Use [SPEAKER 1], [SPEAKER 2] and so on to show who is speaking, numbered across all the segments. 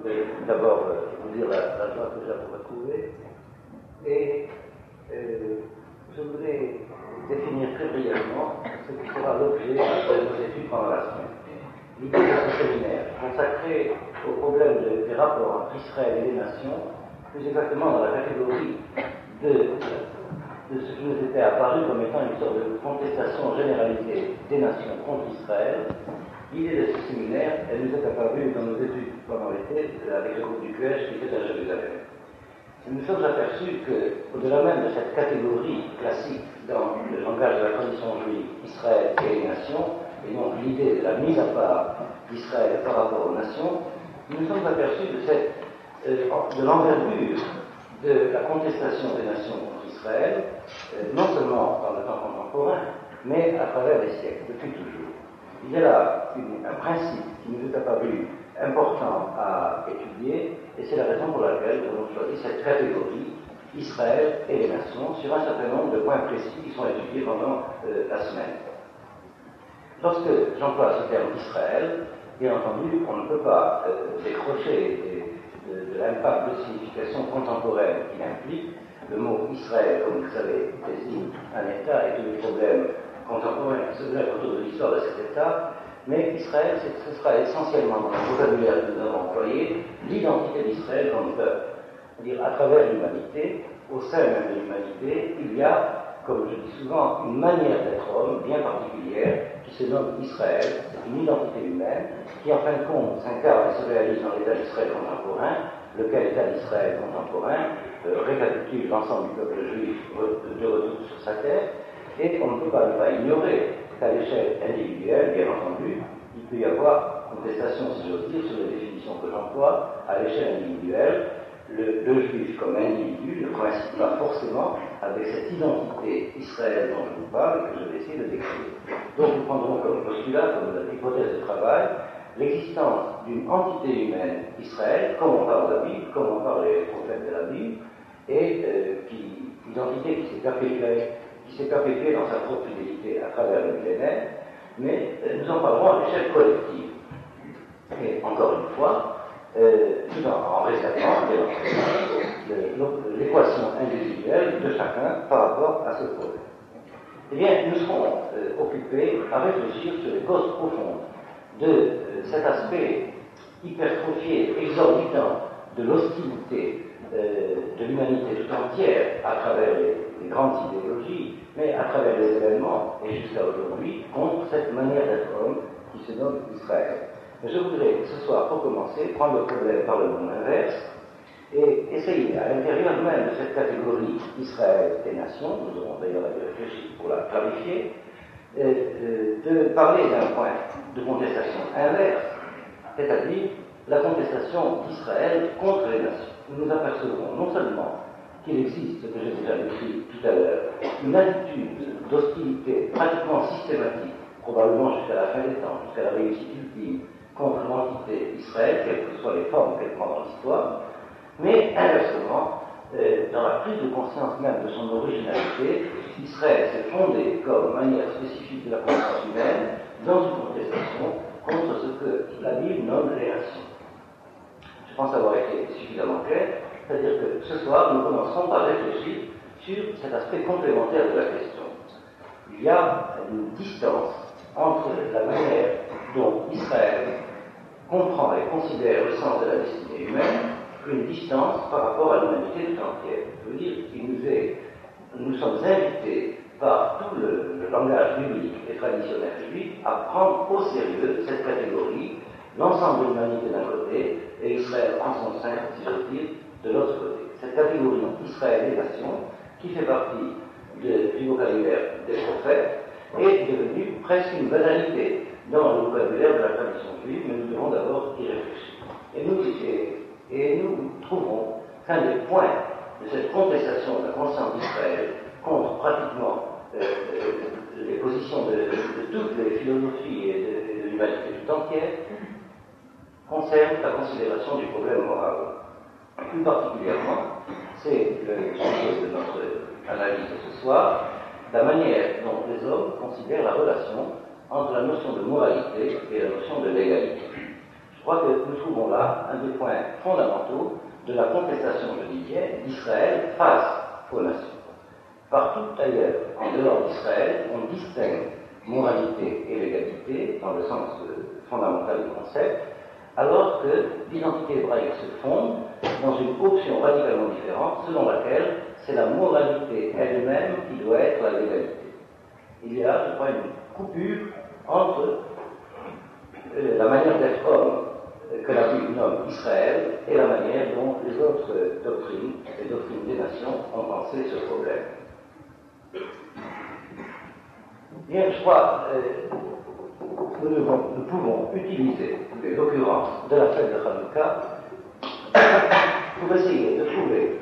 [SPEAKER 1] voudrais d'abord vous dire la joie que j'ai pour retrouver. Et je voudrais définir très brièvement ce qui sera l'objet de nos études pendant la semaine. L'idée de ce séminaire, consacré au problème des rapports entre Israël et les nations, plus exactement dans la catégorie de ce qui nous était apparu comme étant une sorte de contestation généralisée des nations contre Israël. L'idée de ce séminaire, elle nous est apparue dans nos études pendant l'été avec le groupe du QH qui était à Jérusalem. Nous nous sommes aperçus qu'au-delà même de cette catégorie classique dans le langage de la tradition juive, Israël et les nations, et donc l'idée de la mise à part d'Israël par rapport aux nations, nous nous sommes aperçus de l'envergure de la contestation des nations contre Israël, non seulement dans le temps contemporain, mais à travers les siècles, depuis toujours. Il y a là un principe qui nous est apparu important à étudier, et c'est la raison pour laquelle nous avons choisi cette catégorie, Israël et les nations, sur un certain nombre de points précis qui sont étudiés pendant la semaine. Lorsque j'emploie ce terme Israël, bien entendu, on ne peut pas décrocher de l'impact de signification contemporaine qu'il implique. Le mot Israël, comme vous savez, désigne un État et tous les problèmes contemporains qui se dressent autour de l'histoire de cet État. Mais Israël, ce sera essentiellement dans le vocabulaire que nous avons employé, l'identité d'Israël comme peuple. C'est-à-dire, à travers l'humanité, au sein même de l'humanité, il y a, comme je dis souvent, une manière d'être homme bien particulière qui se nomme Israël. C'est une identité humaine qui, en fin de compte, s'incarne et se réalise dans l'État d'Israël contemporain, lequel État d'Israël contemporain récapitule l'ensemble du peuple juif de retour sur sa terre, et on ne peut pas ne pas ignorer qu'à l'échelle individuelle, bien entendu, il peut y avoir contestation, si j'ose dire, sur les définitions que j'emploie. À l'échelle individuelle, le juif comme individu ne coïncide pas forcément avec cette identité Israël dont je vous parle et que je vais essayer de décrire. Donc nous prendrons comme postulat, comme hypothèse de travail, l'existence d'une entité humaine Israël, comme on parle de la Bible, comme on parle des prophètes de la Bible, et identité qui s'est perpétuée dans sa propre fidélité à travers le millénaire, mais nous en parlerons à l'échelle collective. Et encore une fois, tout en réservant l'équation individuelle de chacun par rapport à ce problème. Eh bien, nous serons occupés à réfléchir sur les causes profondes de cet aspect hypertrophié, exorbitant de l'hostilité de l'humanité tout entière à travers les grandes idéologies, mais à travers les événements, et jusqu'à aujourd'hui, contre cette manière d'être homme qui se nomme Israël. Mais je voudrais ce soir, pour commencer, prendre le problème par le monde inverse et essayer, à l'intérieur même de cette catégorie Israël et nation, nous aurons d'ailleurs réfléchi pour la clarifier, de parler d'un point de contestation inverse, c'est-à-dire la contestation d'Israël contre les nations. Nous nous apercevrons non seulement qu'il existe, ce que j'ai déjà décrit tout à l'heure, une attitude d'hostilité pratiquement systématique, probablement jusqu'à la fin des temps, jusqu'à la réussite ultime, contre l'entité Israël, quelles que soient les formes qu'elle prend dans l'histoire, mais inversement, dans la prise de conscience même de son originalité, Israël s'est fondé comme manière spécifique de la conscience humaine dans une contestation contre ce que la Bible nomme les nations. Je pense avoir été suffisamment clair, c'est-à-dire que ce soir, nous commencerons par réfléchir sur cet aspect complémentaire de la question. Il y a une distance entre la manière dont Israël comprend et considère le sens de la destinée humaine, une distance par rapport à l'humanité tout entière. Je veux dire, nous sommes invités par tout le langage biblique et traditionnel juif à prendre au sérieux cette catégorie, l'ensemble de l'humanité d'un côté, et Israël en son sein, si j'ose dire, de l'autre côté. Cette catégorie Israël et nation, qui fait partie du vocabulaire des prophètes, est devenue presque une banalité dans le vocabulaire de la tradition juive, mais nous devons d'abord y réfléchir. Et nous trouvons qu'un des points de cette contestation de la conscience d'Israël contre pratiquement les positions de toutes les philosophies et de l'humanité tout entière concerne la considération du problème moral. Plus particulièrement, c'est le sujet de notre analyse de ce soir, la manière dont les hommes considèrent la relation entre la notion de moralité et la notion de légalité. Je Je crois que nous trouvons là un des points fondamentaux de la contestation, je disais, d'Israël face aux nations. Partout ailleurs, en dehors d'Israël, on distingue moralité et légalité dans le sens fondamental du concept, alors que l'identité hébraïque se fonde dans une option radicalement différente, selon laquelle c'est la moralité elle-même qui doit être la légalité. Il y a, je crois, une coupure entre la manière d'être homme que la Bible nomme Israël et la manière dont les autres doctrines, les doctrines des nations, ont pensé ce problème. Bien, je crois, nous pouvons utiliser les occurrences de la fête de Hanouka pour essayer de trouver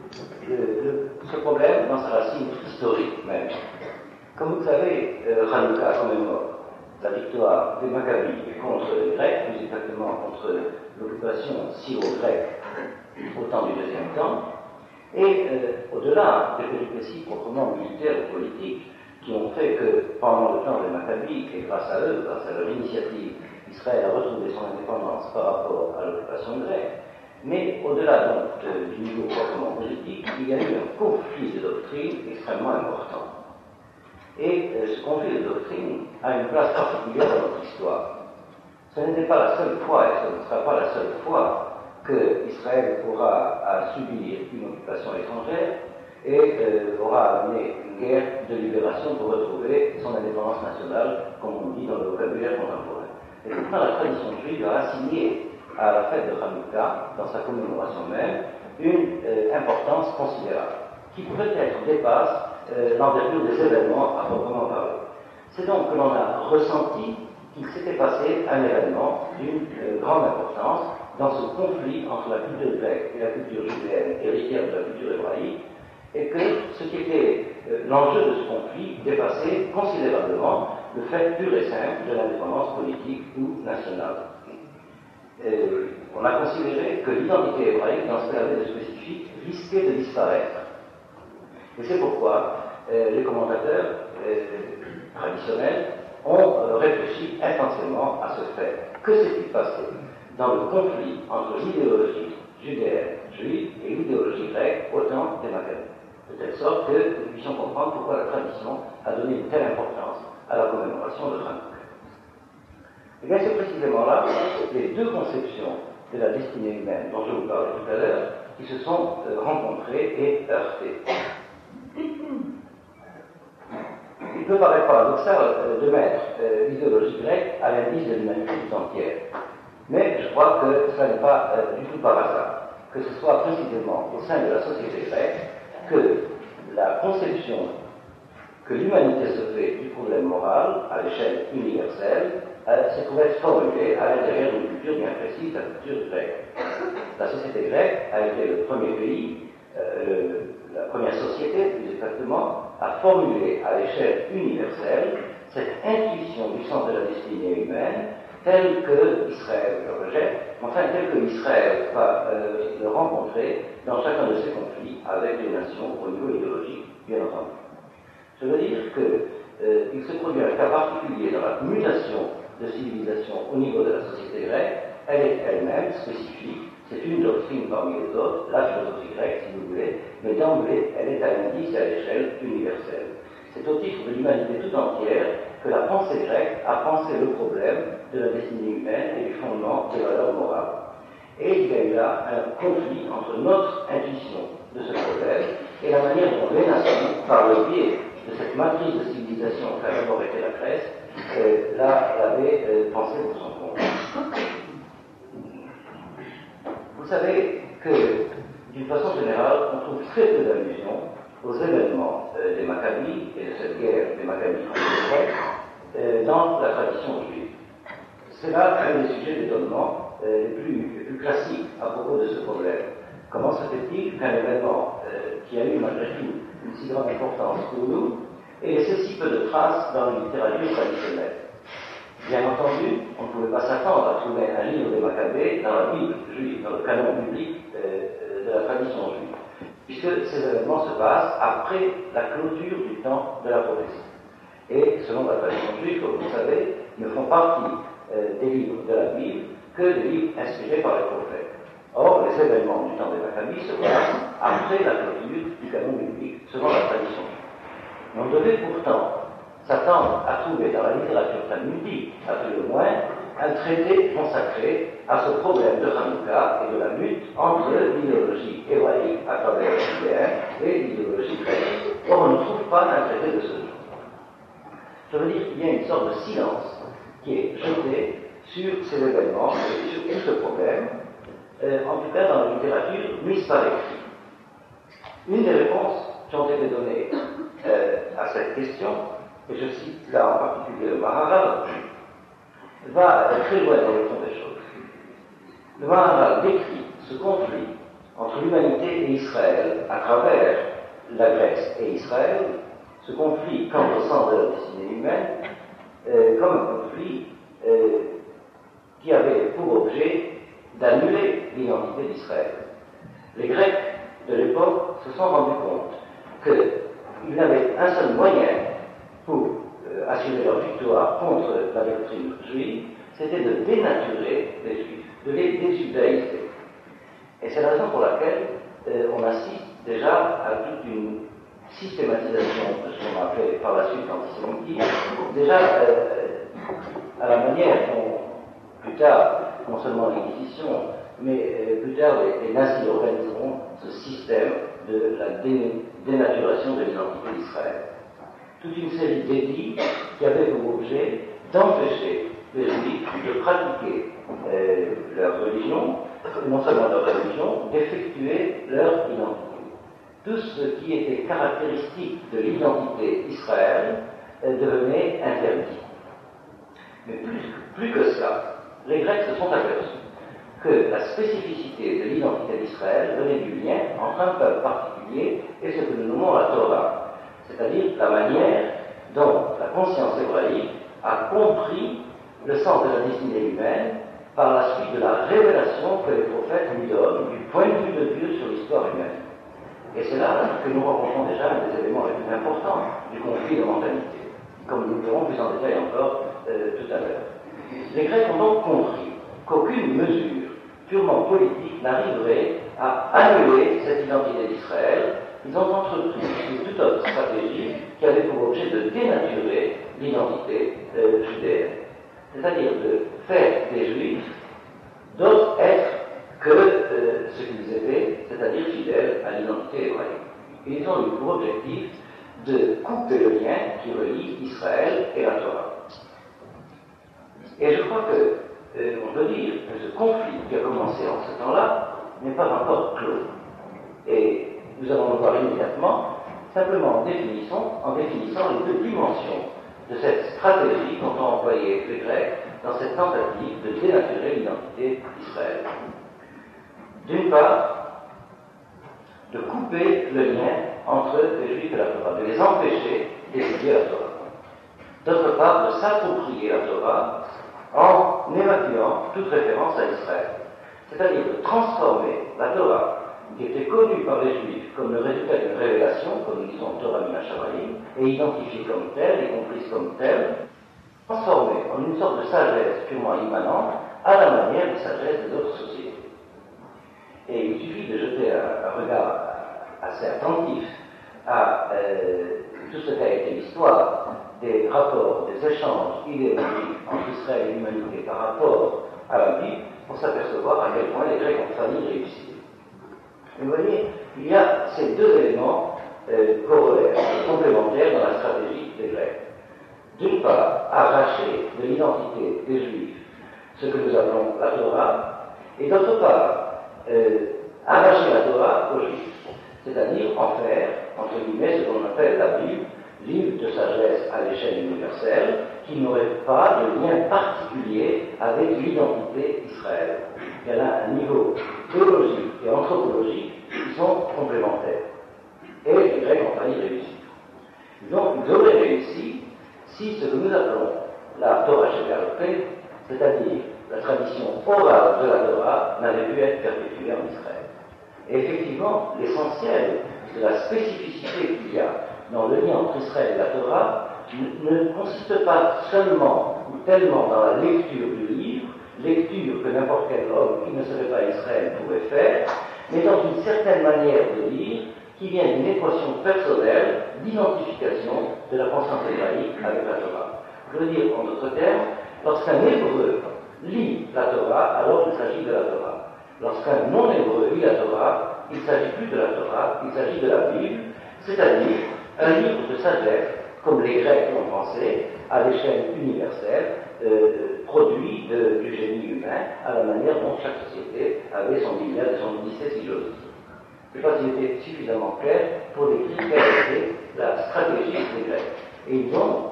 [SPEAKER 1] ce problème dans sa racine historique même. Comme vous le savez, Hanouka commémore la victoire des Maccabées contre les Grecs, plus exactement contre l'occupation syro-grecque au temps du deuxième temps, et au-delà des péripéties proprement militaires ou politiques qui ont fait que pendant le temps des Maccabées, et grâce à eux, grâce à leur initiative, Israël a retrouvé son indépendance par rapport à l'occupation grecque, mais au-delà donc du niveau proprement politique, il y a eu un conflit de doctrine extrêmement important. Et ce conflit de doctrine a une place particulière dans notre histoire. Ce n'était pas la seule fois, et ce ne sera pas la seule fois, que Israël aura à subir une occupation étrangère et aura amené une guerre de libération pour retrouver son indépendance nationale, comme on dit dans le vocabulaire contemporain. Et pourtant, la tradition juive a assigné à la fête de Hanouka, dans sa commémoration même, une importance considérable, qui peut-être dépasse l'envergure des événements à proprement parler. C'est donc que l'on a ressenti qu'il s'était passé un événement d'une grande importance dans ce conflit entre la culture grecque et la culture judéenne, héritière de la culture hébraïque, et que ce qui était l'enjeu de ce conflit dépassait considérablement le fait pur et simple de l'indépendance politique ou nationale. On a considéré que l'identité hébraïque, dans ce qu'elle avait de spécifique, risquait de disparaître. Et c'est pourquoi les commentateurs traditionnels ont réfléchi intensément à ce fait. Que s'est-il passé dans le conflit entre l'idéologie judéenne, juive, et l'idéologie grecque au temps des Maccabées, de telle sorte que nous puissions comprendre pourquoi la tradition a donné une telle importance à la commémoration de Hanouka. Et bien c'est précisément là les deux conceptions de la destinée humaine dont je vous parlais tout à l'heure qui se sont rencontrées et heurtées. Il peut paraître paradoxal de mettre l'idéologie grecque à l'indice de l'humanité tout entière. Mais je crois que cela n'est pas du tout par hasard, que ce soit précisément au sein de la société grecque que la conception que l'humanité se fait du problème moral à l'échelle universelle se trouvait formulée à l'intérieur d'une culture bien précise, la culture grecque. La société grecque a été le premier pays, la première société, plus exactement, à formuler à l'échelle universelle cette intuition du sens de la destinée humaine telle que Israël le rejette, enfin telle que Israël va le rencontrer dans chacun de ses conflits avec les nations au niveau idéologique, bien entendu. Je veux dire qu'il se produit un cas particulier dans la mutation de civilisation au niveau de la société grecque. Elle est elle-même spécifique, c'est une doctrine parmi les autres, la philosophie grecque si vous voulez, mais d'emblée elle est à l'indice et à l'échelle universelle. C'est au titre de l'humanité tout entière que la pensée grecque a pensé le problème de la destinée humaine et du fondement des valeurs morales. Et il y a eu là un conflit entre notre intuition de ce problème et la manière dont les nations, par le biais de cette matrice de civilisation qui a d'abord été la Grèce, l'avaient pensé pour son compte. Vous savez que, d'une façon générale, on trouve très peu d'allusions aux événements des Maccabées et de cette guerre des Maccabées contre les Grecs dans la tradition juive. C'est là un des sujets d'étonnement les plus classiques à propos de ce problème. Comment se fait-il qu'un événement qui a eu malgré tout une si grande importance pour nous ait laissé si peu de traces dans la littérature traditionnelle? Bien entendu, on ne pouvait pas s'attendre à trouver un livre des Maccabées dans la Bible juive, dans le canon biblique de la tradition juive, puisque ces événements se passent après la clôture du temps de la prophétie. Et selon la tradition juive, comme vous savez, ne font partie des livres de la Bible que des livres inspirés par les prophètes. Or, les événements du temps des Maccabies se passent après la clôture du canon biblique, selon la tradition. Mais on devait pourtant s'attendre à trouver dans la littérature talmudique, à tout le moins, un traité consacré à ce problème de Hanouka et de la lutte entre l'idéologie hébraïque à travers le judéen et l'idéologie grecque. Or, on ne trouve pas un traité de ce genre. Ça veut dire qu'il y a une sorte de silence qui est jeté sur ces événements et sur tout ce problème, en tout cas dans la littérature mise par écrit. Une des réponses qui ont été données à cette question, et je cite là en particulier le Maharal, va très loin dans le fond des choses. Le Maharal décrit ce conflit entre l'humanité et Israël à travers la Grèce et Israël, ce conflit quant au sens de la destinée humaine, comme un conflit qui avait pour objet d'annuler l'identité d'Israël. Les Grecs de l'époque se sont rendus compte qu'ils n'avaient un seul moyen pour assurer leur victoire contre la doctrine juive, c'était de dénaturer les Juifs, de les désjudaïser. Et c'est la raison pour laquelle on assiste déjà à toute une systématisation de ce qu'on appelait par la suite l'antisémitisme, déjà à la manière dont, plus tard, non seulement l'Inquisition, mais plus tard les nazis organiseront ce système de la dénaturation de l'identité d'Israël. Toute une série d'édits qui avaient pour objet d'empêcher les Juifs de pratiquer leur religion, non seulement leur religion, d'effectuer leur identité. Tout ce qui était caractéristique de l'identité d'Israël devenait interdit. Mais plus que cela, les Grecs se sont aperçus que la spécificité de l'identité d'Israël venait du lien entre un peuple particulier et ce que nous nommons la Torah, c'est-à-dire la manière dont la conscience hébraïque a compris le sens de la destinée humaine par la suite de la révélation que les prophètes lui donnent du point de vue de Dieu sur l'histoire humaine. Et c'est là que nous rencontrons déjà un des éléments les plus importants du conflit de mentalité, comme nous le verrons plus en détail encore tout à l'heure. Les Grecs ont donc compris qu'aucune mesure purement politique n'arriverait à annuler cette identité d'Israël. Ils ont entrepris une toute autre stratégie qui avait pour objet de dénaturer l'identité judéenne. C'est-à-dire de faire des Juifs d'autres êtres que ce qu'ils étaient, c'est-à-dire fidèles à l'identité hébraïque. Et ils ont eu pour objectif de couper le lien qui relie Israël et la Torah. Et je crois on peut dire que ce conflit qui a commencé en ce temps-là n'est pas encore clos. Et nous allons le voir immédiatement, simplement en définissant les deux dimensions de cette stratégie qu'ont employé les Grecs dans cette tentative de dénaturer l'identité d'Israël. D'une part, de couper le lien entre les Juifs et la Torah, de les empêcher d'étudier la Torah. D'autre part, de s'approprier la Torah en évacuant toute référence à Israël. C'est-à-dire de transformer la Torah, qui était connue par les Juifs comme le résultat d'une révélation, comme nous disons Torah min ha-Shamayim, et identifiée comme telle et comprise comme telle, transformée en une sorte de sagesse purement immanente à la manière des sagesses des autres sociétés. Et il suffit de jeter un regard assez attentif à tout ce qu'a été l'histoire des rapports, des échanges idéologiques entre Israël et l'humanité par rapport à la Bible pour s'apercevoir à quel point les Grecs ont failli réussir. Et vous voyez, il y a ces deux éléments corollaires, complémentaires dans la stratégie des Grecs. D'une part, arracher de l'identité des Juifs ce que nous appelons la Torah, et d'autre part, arracher la Torah aux Juifs, c'est-à-dire en faire, entre guillemets, ce qu'on appelle la Bible, livre de sagesse à l'échelle universelle, qui n'aurait pas de lien particulier avec l'identité d'Israël. Il y en a un niveau théologique et anthropologique qui sont complémentaires. Et les Grecs ont failli réussir. Donc, ils auraient réussi si ce que nous appelons la Torah Sheba'al-Peh, c'est-à-dire la tradition orale de la Torah, n'avait pu être perpétuée en Israël. Et effectivement, l'essentiel de la spécificité qu'il y a dans le lien entre Israël et la Torah ne consiste pas seulement ou tellement dans la lecture du livre, lecture que n'importe quel homme qui ne serait pas Israël pouvait faire, mais dans une certaine manière de lire qui vient d'une équation personnelle d'identification de la conscience hébraïque avec la Torah. Je veux dire, en d'autres termes, lorsqu'un hébreu lit la Torah, alors il s'agit de la Torah. Lorsqu'un non-hébreu lit la Torah, il ne s'agit plus de la Torah, il s'agit de la Bible, c'est-à-dire un livre de sagesse, comme les Grecs l'ont pensé, à l'échelle universelle, produit du génie humain, à la manière dont chaque société avait son Iliade et son Odyssée, si j'ose dire. Je ne sais pas s'il était suffisamment clair pour décrire quelle était la stratégie des Grecs. Et ils ont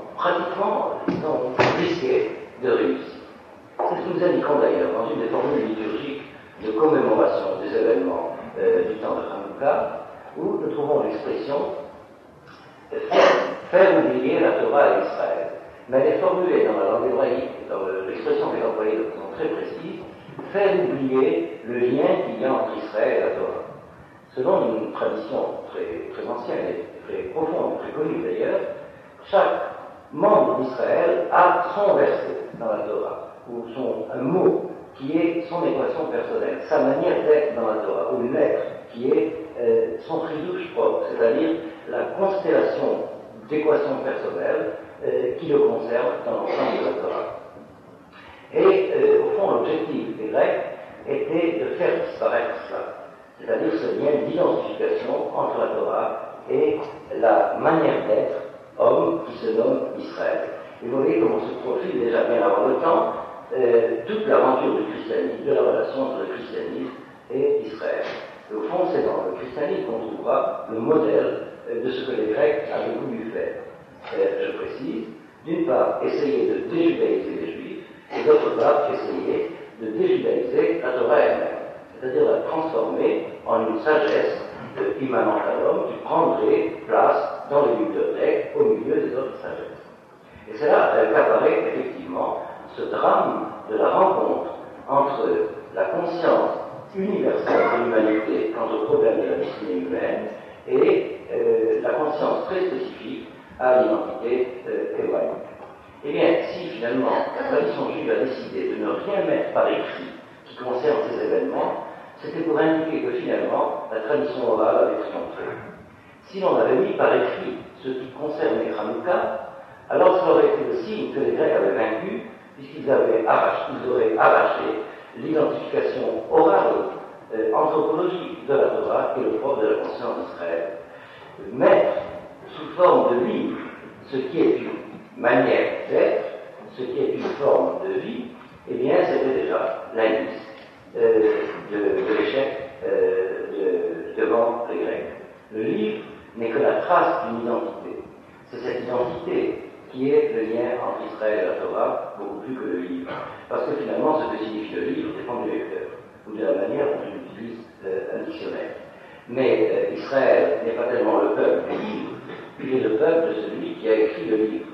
[SPEAKER 1] risqué de réussir. C'est ce que nous indiquons d'ailleurs dans une des formules liturgiques de commémoration des événements du temps de Hanouka, où nous trouvons l'expression faire oublier la Torah à Israël. Mais elle est formulée dans la langue hébraïque, dans l'expression qui est employée de façon très précise, faire oublier le lien qu'il y a entre Israël et la Torah. Selon une tradition très, très ancienne et très profonde, très connue d'ailleurs, chaque membre d'Israël a son verset dans la Torah, ou un mot qui est son équation personnelle, sa manière d'être dans la Torah, ou une lettre qui est son tridouche propre, c'est-à-dire la constellation d'équations personnelles qui le conserve dans l'ensemble de la Torah. Et au fond, l'objectif des Grecs était de faire disparaître cela, c'est-à-dire ce lien d'identification entre la Torah et la manière d'être homme qui se nomme Israël. Et vous voyez comment se profile déjà bien avant le temps toute l'aventure du christianisme, de la relation entre le christianisme et Israël. Et au fond, c'est dans le christianisme qu'on trouvera le modèle de ce que les Grecs avaient voulu faire. Je précise, d'une part, essayer de déjudaïser les Juifs, et d'autre part, essayer de déjudaïser la Torah elle-même, c'est-à-dire la transformer en une sagesse immanente à l'homme qui prendrait place dans les bibliothèques au milieu des autres sagesses. Et c'est là qu'apparaît effectivement ce drame de la rencontre entre la conscience universelle de l'humanité quant au problème de la destinée humaine et la conscience très spécifique à l'identité hébraïque. Eh bien, si finalement la tradition juive a décidé de ne rien mettre par écrit qui concerne ces événements, c'était pour indiquer que finalement la tradition orale avait triomphé. Si l'on avait mis par écrit ce qui concernait Hanouka, alors ça aurait été le signe que les Grecs avaient vaincu, puisqu'ils auraient arraché l'identification orale, anthropologique de la Torah et le propre de la conscience d'Israël. Mettre sous forme de livre ce qui est une manière d'être, ce qui est une forme de vie, eh bien c'était déjà l'indice de l'échec devant les Grecs. Le livre n'est que la trace d'une identité. C'est cette identité qui est le lien entre Israël et la Torah, beaucoup plus que le livre. Parce que finalement, ce que signifie le livre dépend du lecteur, ou de la manière dont on utilise un dictionnaire. Mais Israël n'est pas tellement le peuple du livre, il est le peuple de celui qui a écrit le livre.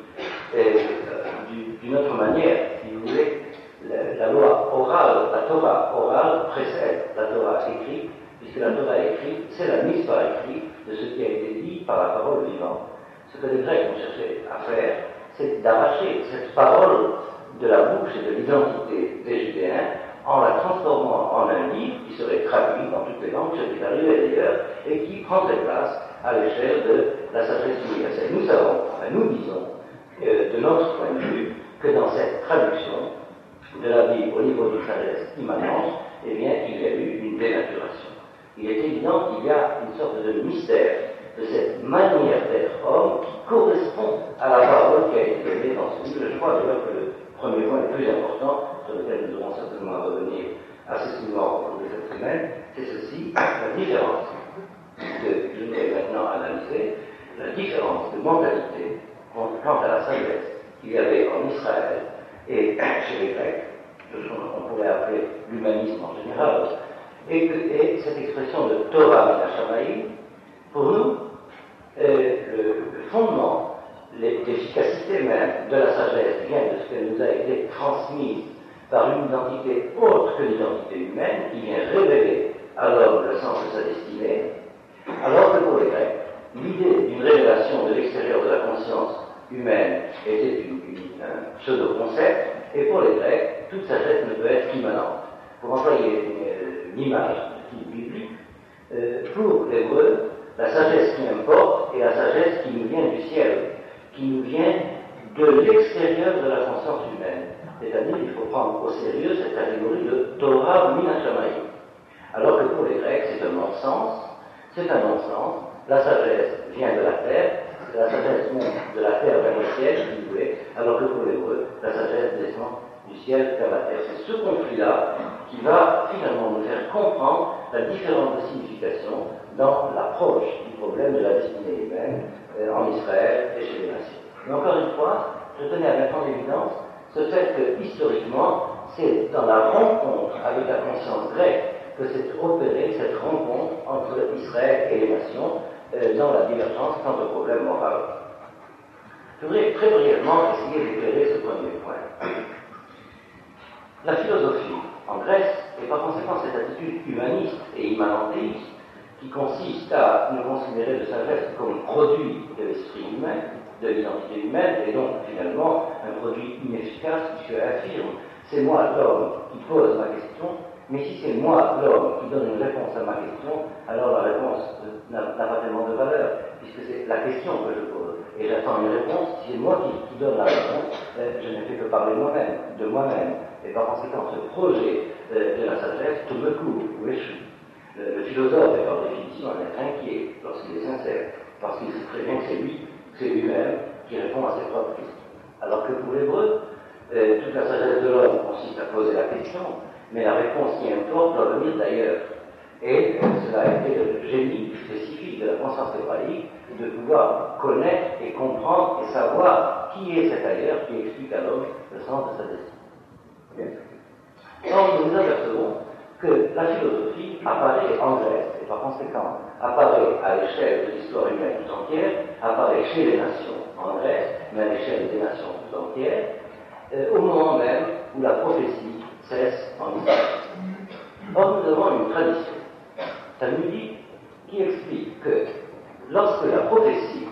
[SPEAKER 1] D'une autre manière, si vous voulez, la loi orale, la Torah orale précède la Torah écrite, puisque la Torah écrite, c'est la mise par écrit de ce qui a été dit par la parole vivante. Ce que les Grecs ont cherché à faire, c'est d'arracher cette parole de la bouche et de l'identité des Judéens en la transformant en un livre qui serait traduit dans toutes les langues, ce qui est arrivé d'ailleurs, et qui prendrait place à l'échelle de la sagesse universelle. Nous savons, nous disons, de notre point de vue, que dans cette traduction de la Bible au niveau d'une sagesse immanente, eh bien, il y a eu une dénaturation. Il est évident qu'il y a une sorte de mystère de cette manière d'être homme qui correspond à la parole qui a été donnée dans ce livre. Je crois d'ailleurs que le premier point le plus important, sur lequel nous devrons certainement revenir assez souvent au cours de cette semaine, c'est ceci, la différence que je voudrais maintenant analyser, la différence de mentalité quant à la sagesse qu'il y avait en Israël et chez les Grecs, on pourrait appeler l'humanisme en général, et cette expression de Torah Minashamaïm, pour nous, le fondement, l'efficacité même de la sagesse vient de ce qu'elle nous a été transmise par une identité autre que l'identité humaine, qui vient révéler à l'homme le sens de sa destinée, alors que pour les Grecs, l'idée d'une révélation de l'extérieur de la conscience humaine était un pseudo-concept, et pour les Grecs, toute sagesse ne peut être immanente. Pour employer une image de type biblique, pour l'hébreu, la sagesse qui importe est la sagesse qui nous vient du ciel, qui nous vient de l'extérieur de la conscience humaine. C'est-à-dire qu'il faut prendre au sérieux cette catégorie de Torah min hashamayim. Alors que pour les Grecs, c'est un non-sens. C'est un non-sens. La sagesse vient de la terre, la sagesse monte de la terre vers le ciel, si vous voulez, alors que pour l'hébreu, la sagesse descend du ciel vers la terre. C'est ce conflit-là qui va finalement nous faire comprendre la différence de signification dans l'approche du problème de la destinée humaine en Israël et chez les nations. Mais encore une fois, je tenais à mettre en évidence ce fait que, historiquement, c'est dans la rencontre avec la conscience grecque que s'est opérée cette rencontre entre Israël et les nations dans la divergence quant au problème moral. Je voudrais très brièvement essayer d'éclairer ce premier point. La philosophie en Grèce, et par conséquent cette attitude humaniste et immanentéiste, qui consiste à ne considérer le sagesse comme produit de l'esprit humain, de l'identité humaine, et donc finalement un produit inefficace, puisqu'elle affirme c'est moi l'homme qui pose ma question, mais si c'est moi l'homme qui donne une réponse à ma question, alors la réponse n'a pas tellement de valeur, puisque c'est la question que je pose, et j'attends une réponse. Si c'est moi qui donne la réponse, je ne fais que parler de moi-même, et par conséquent ce projet de la sagesse tout me couvre ou échoue. Le philosophe est par définition un être inquiet lorsqu'il est sincère, parce qu'il sait très bien que c'est lui-même qui répond à ses propres questions. Alors que pour l'hébreu, toute la sagesse de l'homme consiste à poser la question, mais la réponse qui importe doit venir d'ailleurs. Et cela a été le génie spécifique de la conscience hébraïque, de pouvoir connaître et comprendre et savoir qui est cet ailleurs qui explique à l'homme le sens de sa destinée. Donc nous apercevons que la philosophie apparaît en Grèce, et par conséquent apparaît à l'échelle de l'histoire humaine tout entière, apparaît chez les nations en Grèce, mais à l'échelle des nations tout entières, au moment même où la prophétie cesse en Israël. Or, nous avons une tradition talmudique qui explique que lorsque la prophétie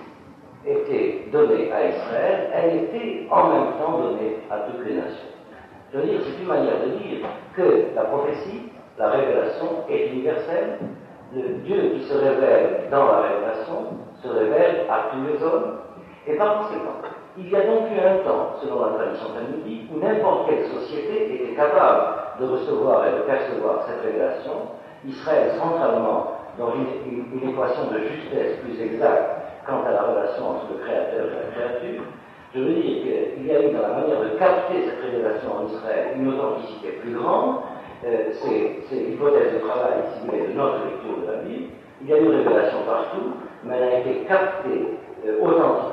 [SPEAKER 1] était donnée à Israël, elle était en même temps donnée à toutes les nations. Je veux dire, c'est une manière de dire que la prophétie, la révélation est universelle. Le Dieu qui se révèle dans la révélation se révèle à tous les hommes, et par conséquent, il y a donc eu un temps, selon la tradition talmudique, où n'importe quelle société était capable de recevoir et de percevoir cette révélation. Israël, centralement, dans une équation de justesse plus exacte quant à la relation entre le Créateur et la créature. Je veux dire qu'il y a eu dans la manière de capter cette révélation en Israël une authenticité plus grande. C'est l'hypothèse de travail, si vous voulez, de notre lecture de la Bible. Il y a eu une révélation partout, mais elle a été captée authentiquement